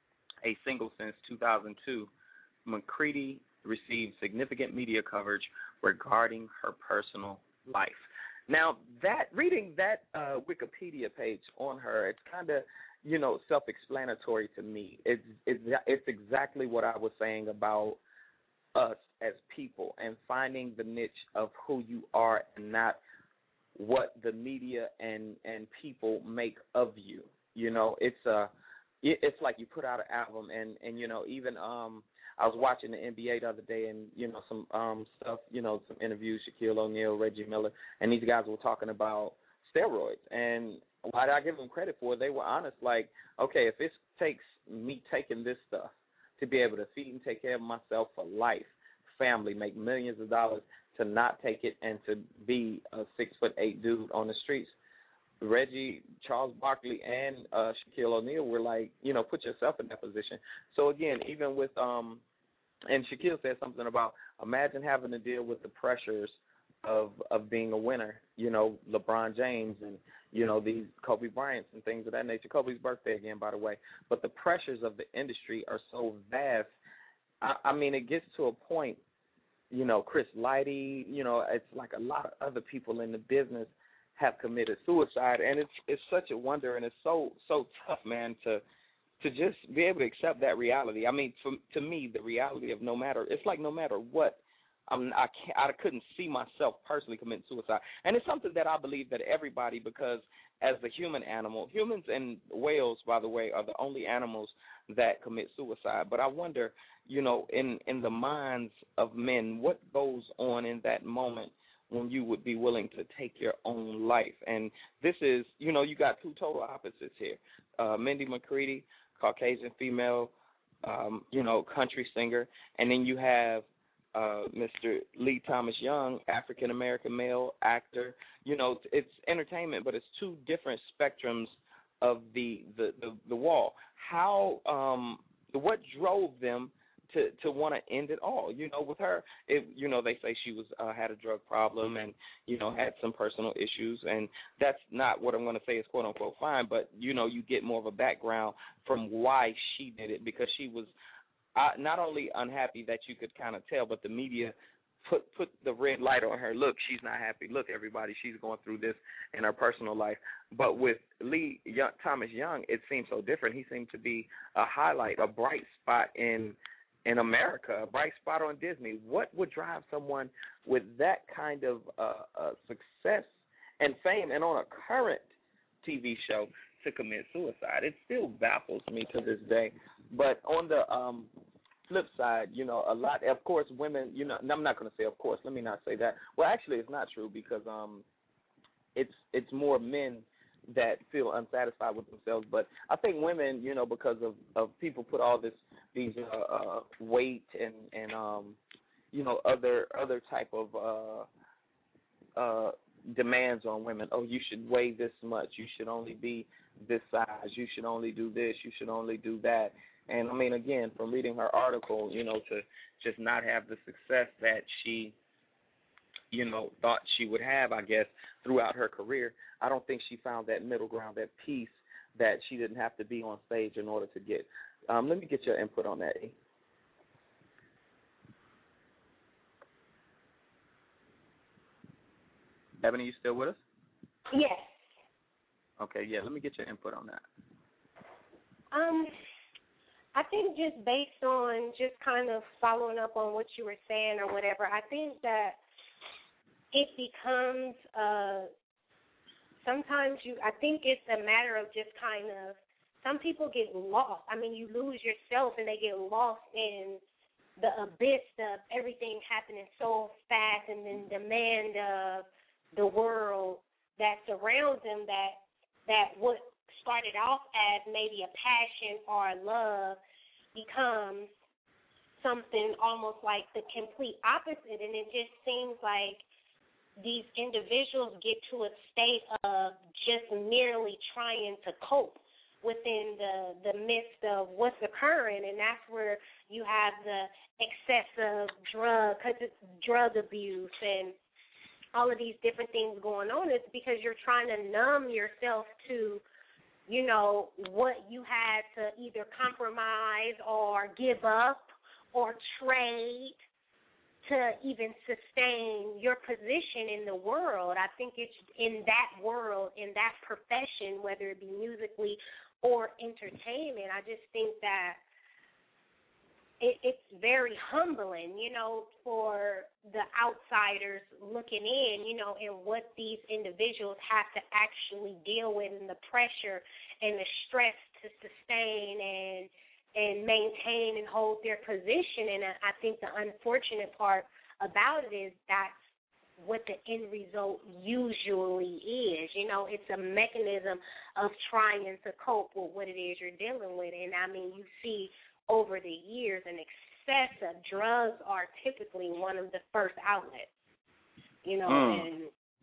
a single since two thousand two, McCready received significant media coverage regarding her personal life. Now, that reading that uh, Wikipedia page on her, it's kind of, you know, self-explanatory to me. It's, it's it's exactly what I was saying about us as people and finding the niche of who you are and not what the media and, and people make of you. You know, it's a it's like you put out an album and, and you know, even um I was watching the N B A the other day and, you know, some um stuff, you know, some interviews, Shaquille O'Neal, Reggie Miller, and these guys were talking about steroids. And why I give them credit for, they were honest, like, okay, if it takes me taking this stuff to be able to feed and take care of myself for life, family, make millions of dollars, to not take it and to be a six foot eight dude on the streets, Reggie, Charles Barkley, and uh, Shaquille O'Neal were like, you know, put yourself in that position. So again, even with um, and Shaquille said something about imagine having to deal with the pressures of of being a winner. You know, LeBron James and you know these Kobe Bryants and things of that nature. Kobe's birthday again, by the way. But the pressures of the industry are so vast. I, I mean, it gets to a point. You know, Chris Lighty. You know, it's like a lot of other people in the business have committed suicide, and it's it's such a wonder, and it's so so tough, man, to to just be able to accept that reality. I mean, for, to me, the reality of no matter it's like no matter what, I'm I can't I couldn't see myself personally committing suicide, and it's something that I believe that everybody, because as a human animal, humans and whales, by the way, are the only animals that commit suicide. But I wonder, you know, in in the minds of men, what goes on in that moment when you would be willing to take your own life. And this is, you know, you got two total opposites here. Uh, Mindy McCready, Caucasian female, um, you know, country singer. And then you have uh, Mister Lee Thomas Young, African-American male actor. You know, it's entertainment, but it's two different spectrums of the, the, the, the wall. How, um, what drove them to to want to end it all? You know, with her, it, you know, they say she was uh, had a drug problem and, you know, had some personal issues, and that's not what I'm going to say is quote-unquote fine, but, you know, you get more of a background from why she did it, because she was uh, not only unhappy that you could kind of tell, but the media put put the red light on her. Look, she's not happy. Look, everybody, she's going through this in her personal life. But with Lee Young, Thomas Young, it seems so different. He seemed to be a highlight, a bright spot in in America, a bright spot on Disney. What would drive someone with that kind of uh, uh, success and fame and on a current T V show to commit suicide? It still baffles me to this day. But on the um, flip side, you know, a lot, of course, women, you know, I'm not going to say of course, let me not say that. Well, actually, it's not true, because um, it's it's more men that feel unsatisfied with themselves. But I think women, you know, because of, of people put all this these uh, uh, weight and and um, you know other other type of uh, uh, demands on women. Oh, you should weigh this much. You should only be this size. You should only do this. You should only do that. And I mean, again, from reading her article, you know, to just not have the success that she, you know, thought she would have, I guess, throughout her career, I don't think she found that middle ground, that peace that she didn't have to be on stage in order to get. Um, let me get your input on that, E. Ebony, you still with us? Yes. Okay, yeah, let me get your input on that. Um, I think just based on just kind of following up on what you were saying or whatever, I think that it becomes uh, sometimes you. I think it's a matter of just kind of some people get lost. I mean, you lose yourself and they get lost in the abyss of everything happening so fast and then demand of the world that surrounds them, that that what started off as maybe a passion or a love becomes something almost like the complete opposite. And it just seems like these individuals get to a state of just merely trying to cope within the, the midst of what's occurring, and that's where you have the excessive drug, drug abuse and all of these different things going on. It's because you're trying to numb yourself to, you know, what you had to either compromise or give up or trade to even sustain your position in the world. I think it's in that world, in that profession, whether it be musically or entertainment, I just think that it, it's very humbling, you know, for the outsiders looking in, you know, and what these individuals have to actually deal with, and the pressure and the stress to sustain and and maintain and hold their position. And I think the unfortunate part about it is that's what the end result usually is. You know, it's a mechanism of trying to cope with what it is you're dealing with. And, I mean, you see over the years an excess of drugs are typically one of the first outlets, you know, mm. and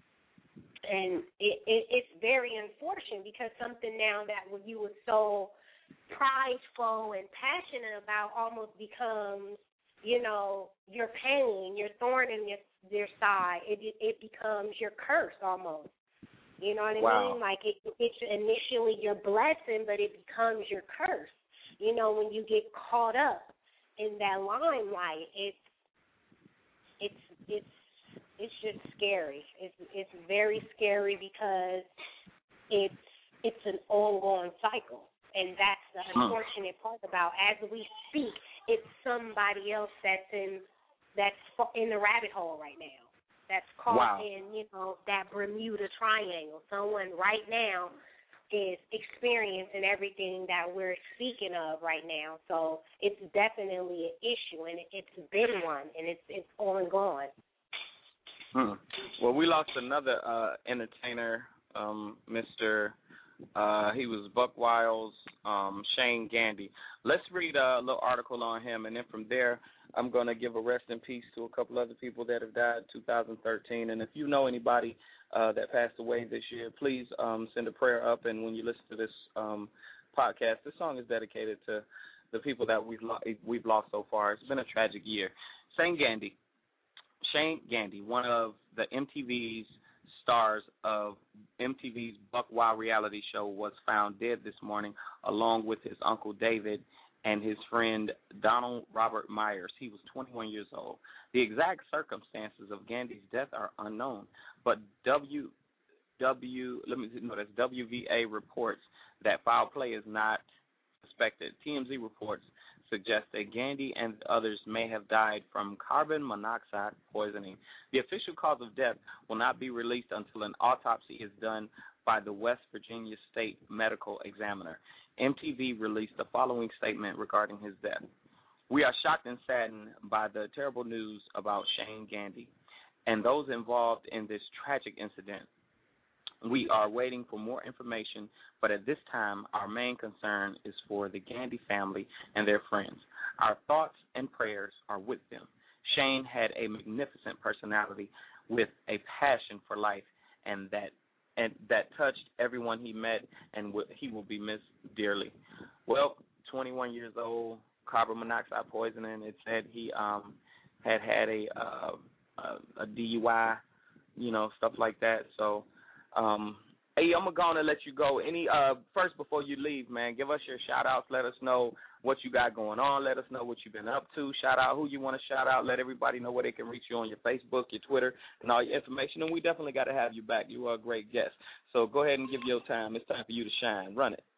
and it, it, it's very unfortunate because something now that when you were so prideful and passionate about almost becomes, you know, your pain, your thorn in your, your side. It it becomes your curse almost. You know what I wow. mean? Like it, it's initially your blessing, but it becomes your curse. You know, when you get caught up in that limelight, it's it's it's it's just scary. It's it's very scary because it's it's an ongoing cycle. And that's the unfortunate part about, as we speak, it's somebody else that's in that's in the rabbit hole right now. That's caught wow. in, you know, that Bermuda Triangle. Someone right now is experiencing everything that we're speaking of right now. So it's definitely an issue, and it's been one, and it's it's ongoing. Hmm. Well, we lost another uh, entertainer, um, Mister Uh, he was Buck Wild's um, Shane Gandy. Let's read a little article on him, and then from there, I'm going to give a rest in peace to a couple other people that have died in two thousand thirteen. And if you know anybody uh, that passed away this year, please um, send a prayer up. And when you listen to this um, podcast, this song is dedicated to the people that we've lo- we've lost so far. It's been a tragic year. Shane Gandy, Shane Gandy, one of the M T V's stars of M T V's Buck Wild reality show, was found dead this morning along with his uncle David and his friend Donald Robert Myers. He was twenty-one years old. The exact circumstances of Gandy's death are unknown, but W W let me no that's W V A reports that foul play is not suspected. T M Z reports suggest that Gandy and others may have died from carbon monoxide poisoning. The official cause of death will not be released until an autopsy is done by the West Virginia State Medical Examiner. M T V released the following statement regarding his death. We are shocked and saddened by the terrible news about Shane Gandy and those involved in this tragic incident. We are waiting for more information, but at this time, our main concern is for the Gandy family and their friends. Our thoughts and prayers are with them. Shane had a magnificent personality with a passion for life, and that and that touched everyone he met, and w- he will be missed dearly. Well, twenty-one years old, carbon monoxide poisoning. It said he um, had had a, uh, a a D U I, you know, stuff like that. So. Um, hey, I'm going to go on and let you go. Any uh, first, before you leave, man, give us your shout-outs. Let us know what you got going on. Let us know what you've been up to. Shout out who you want to shout out. Let everybody know where they can reach you on your Facebook, your Twitter, and all your information. And we definitely got to have you back. You are a great guest. So go ahead and give your time. It's time for you to shine. Run it.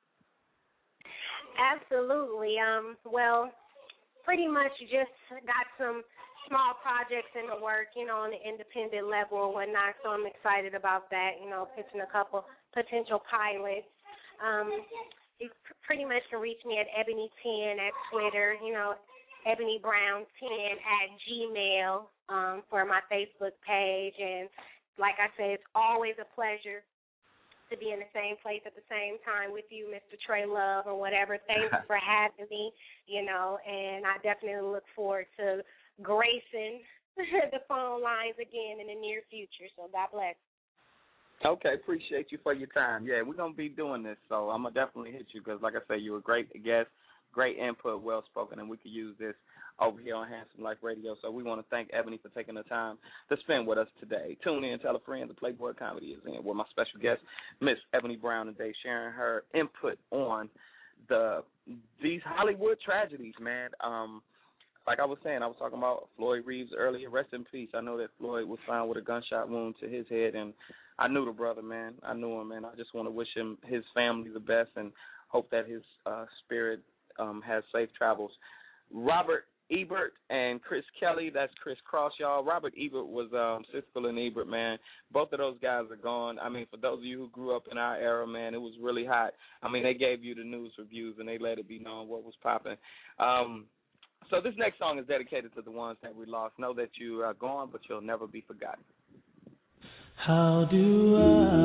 Absolutely. Um, well, pretty much just got some small projects in the work, you know, on the independent level and whatnot, so I'm excited about that, you know, pitching a couple potential pilots. Um, you pretty much can reach me at Ebony ten at Twitter, you know, Ebony Brown ten at Gmail um, for my Facebook page. And like I said, it's always a pleasure to be in the same place at the same time with you, Mister Trey Love, or whatever. Thanks for having me, you know, and I definitely look forward to gracing the phone lines again in the near future. So God bless. Okay, appreciate you for your time. Yeah, we're going to be doing this, so I'm going to definitely hit you because, like I said, you're a great guest, great input, well-spoken, and we could use this over here on Handsome Life Radio. So we want to thank Ebony for taking the time to spend with us today. Tune in, tell a friend, the Playboy Comedy is in with my special guest, Miss Ebony Brown, today, sharing her input on the these Hollywood tragedies, man. Um, like I was saying, I was talking about Floyd Reeves earlier. Rest in peace. I know that Floyd was found with a gunshot wound to his head, and I knew the brother, man. I knew him, and I just want to wish him, his family, the best, and hope that his uh, spirit um, has safe travels. Robert Ebert and Chris Kelly, that's Chris Cross, y'all. Robert Ebert was um, Siskel and Ebert, man. Both of those guys are gone. I mean, for those of you who grew up in our era, man, it was really hot. I mean, they gave you the news reviews, and they let it be known what was popping. Um, so this next song is dedicated to the ones that we lost. Know that you are gone, but you'll never be forgotten. How do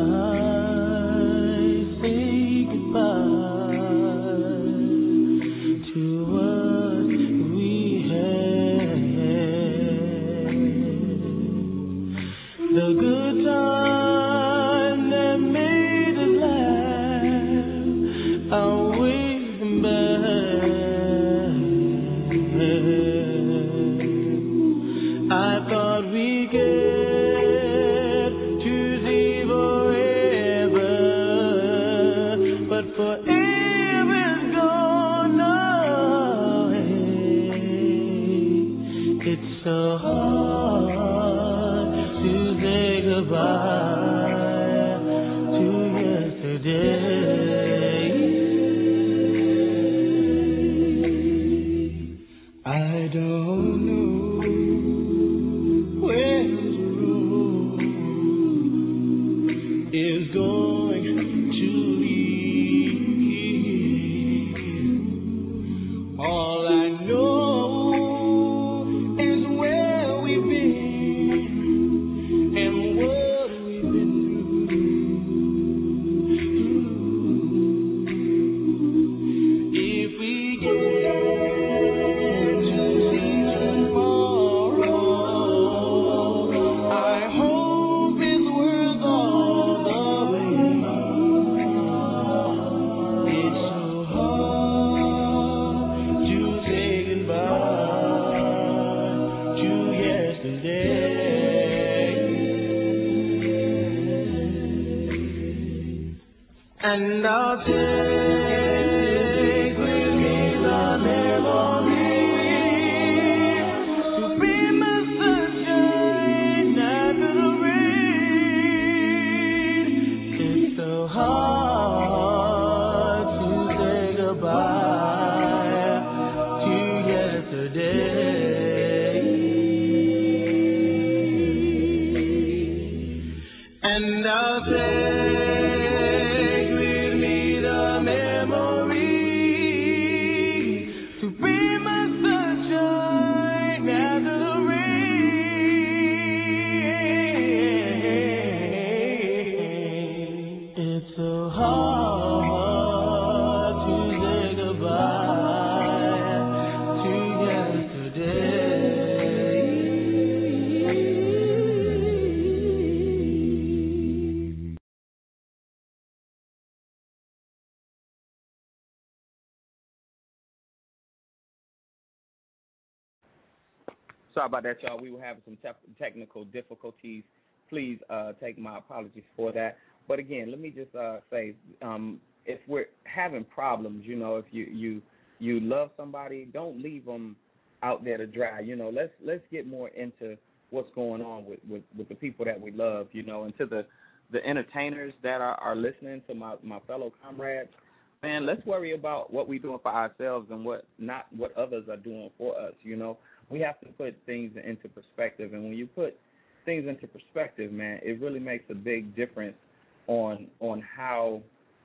I say goodbye to what we had? The good time that made us laugh, I'll wave them back. I thought we could forever's gone away. It's so hard to say goodbye to yesterday. I don't know where this road is going to lead. All I know is where we've been and what we've been through. If we get to see tomorrow, I hope it's worth all the wait. It's so hard to say goodbye to yesterday. And I'll take with me the memory to be my sunshine after the rain. It's so hard to say goodbye to yesterday. And I'll take with me the memory to be my sunshine after the rain. It's so hard to say goodbye to yesterday. Sorry about that, y'all. We were having some te- technical difficulties. Please uh, take my apologies for that. But again, let me just uh, say, um, if we're having problems, you know, if you, you you love somebody, don't leave them out there to dry. You know, let's let's get more into what's going on with, with, with the people that we love, you know, and to the, the entertainers that are, are listening, to my, my fellow comrades. Man, let's worry about what we're doing for ourselves and what not what others are doing for us, you know. We have to put things into perspective, and when you put things into perspective, man, it really makes a big difference on on how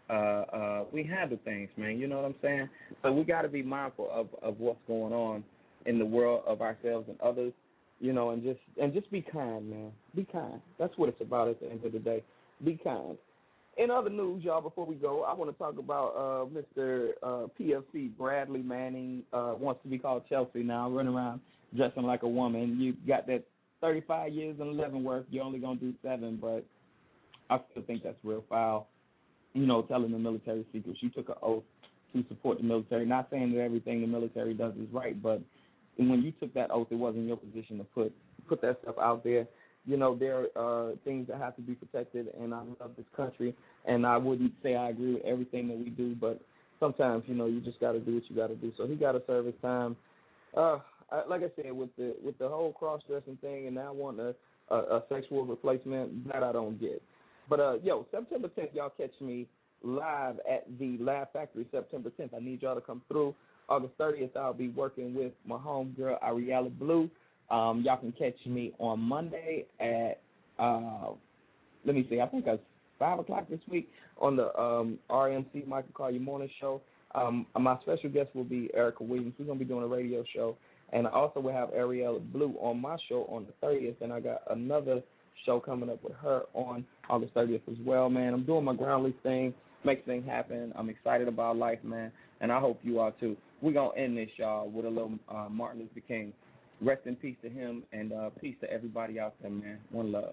uh, uh, we handle things, man. You know what I'm saying? So we got to be mindful of, of what's going on in the world of ourselves and others, you know, and just and just be kind, man. Be kind. That's what it's about at the end of the day. Be kind. In other news, y'all, before we go, I want to talk about uh, Mister Uh, P F C Bradley Manning uh, wants to be called Chelsea now, running around dressing like a woman. You got that thirty-five years in Leavenworth. You're only going to do seven, but I still think that's real foul. You know, telling the military secrets. You took an oath to support the military. Not saying that everything the military does is right, but when you took that oath, it wasn't your position to put put that stuff out there. You know, there are uh, things that have to be protected, and I love this country, and I wouldn't say I agree with everything that we do, but sometimes, you know, you just got to do what you got to do. So he got to serve his time. Uh, I, like I said, with the with the whole cross-dressing thing and now wanting a, a, a sexual replacement, that I don't get. But, uh, yo, September tenth, y'all catch me live at the Laugh Factory September tenth. I need y'all to come through. August thirtieth, I'll be working with my homegirl, Ariella Blue. Um, y'all can catch me on Monday at, uh, let me see, I think it's five o'clock this week on the um, R M C Michael Collier Morning Show. Um, my special guest will be Erica Williams. We're going to be doing a radio show. And I also will have Ariella Blue on my show on the thirtieth, and I got another show coming up with her on August thirtieth as well, man. I'm doing my ground leaf thing, make things happen. I'm excited about life, man, and I hope you are too. We're going to end this, y'all, with a little uh, Martin Luther King. Rest in peace to him, and uh, peace to everybody out there, man. One love.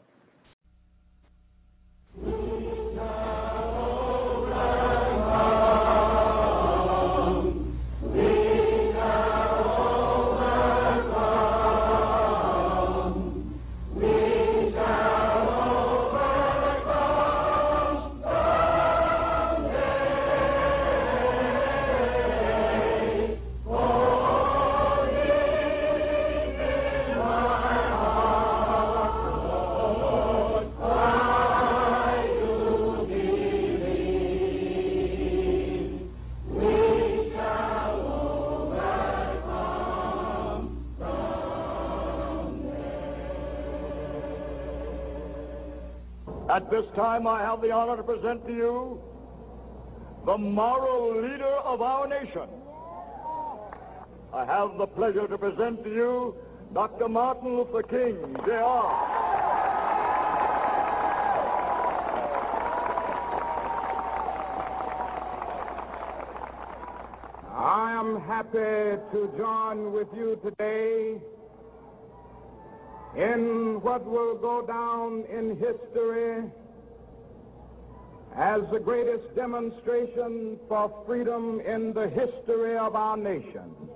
At this time, I have the honor to present to you the moral leader of our nation. I have the pleasure to present to you Doctor Martin Luther King, J R I am happy to join with you today in what will go down in history as the greatest demonstration for freedom in the history of our nation.